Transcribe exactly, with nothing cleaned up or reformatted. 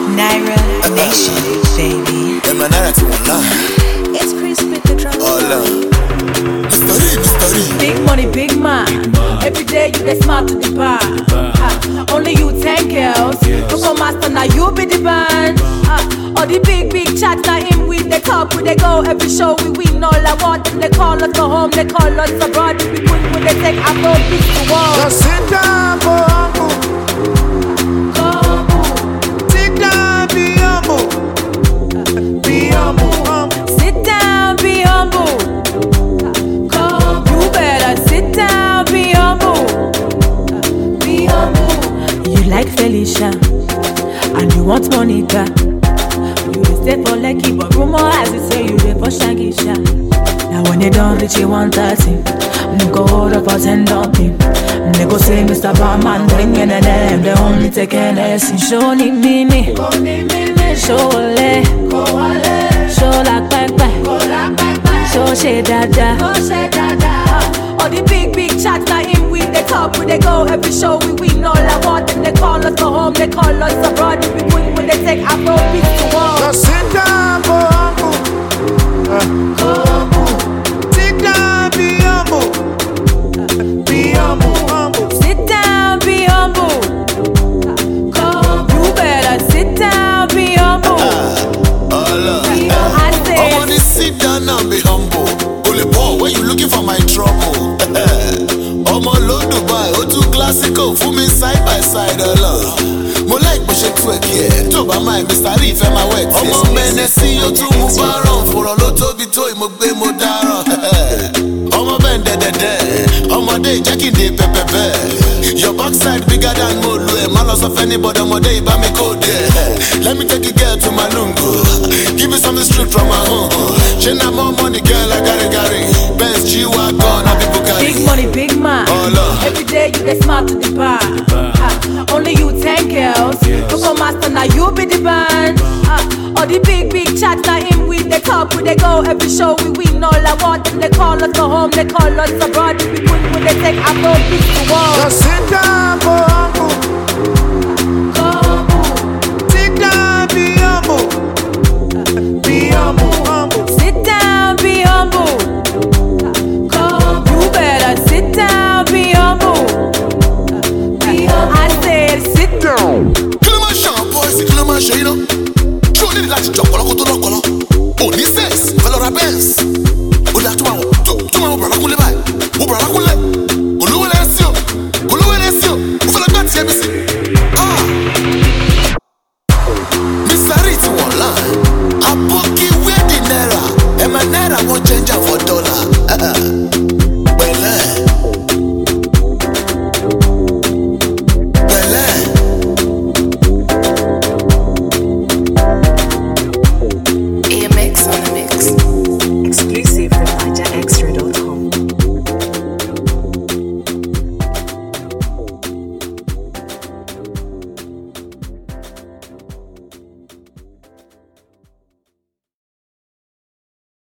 Naira Nation, baby. Yeah, my narrative online. It's Chris with the drum. All love. Mystery, mystery. Big money, big man. Every day you get smart to the bar. Uh, only you ten girls. You come master now, you be the band. Uh, all the big, big chat now him with the top. We they go every show we win all I want. They call us go home, they call us abroad. We win when they take our road beats to war. Just sit down, go humble. Go humble. Sit down, be humble. Be humble, humble. Sit down, be humble. Go humble. You better sit down, be humble. Be humble. You like Felicia, and you want Monica. You dey stay for Lekki, but rumor has it say you dey for Shagisha. Now when they don't reach you one thirty, they go hold up for ten dumping. They go say Mister Barman bring in them, they only take N S. Show ni mimi, show le, show la pepe, show she dada. All the big big chats now him with the top, we they go every show we win all I want. And they call us go home, they call us abroad. We win when they take our road beats to war. Just sit down, go humble. Uh, Go humble. sit down, be humble. Be humble, humble. Sit down, be humble. Go humble. You better sit down, be humble. All love. I I said, wanna sit down and be humble. Only boy, when you looking for my trouble. I'm all low Dubai, oh too classical. For me side by side, Allah. Mo like push it to a kid. To by my Mister Reef and my wet. I'm on Menesi, you to move around. For a lot of it, toy, mo be mo daro. I'm a bend, de de de. I'm a day, Jackie de pepe. Your backside bigger than Molu. Malos of anybody, I'm a day, but me code there. Let me take a girl to my lungo. Give me something straight from my home. She not more money, girl, I got it, got it. Benz, G-Wagon, I be Bugatti. big money, big man. Oh, Lord. Every day you get smart to the bar. Uh, only you ten girls. You come master now, you be the band. Uh, all the big big chats now him with the top. We they go every show we win all I want. And they call us go home, they call us abroad. We win when they take our road beats to war. Just sit down, go humble. Go humble. Sit down, be humble. Be humble, humble. Sit down, be humble. Go humble. You better sit down, be humble. Be humble. I said sit down. Kí ló máa ń ṣe àwọn boys, kí ló máa ń ṣe yín náà? Ṣé o ní láti jọ ọ̀pọ̀lọpọ̀ tó lọ́pọ̀lọ́?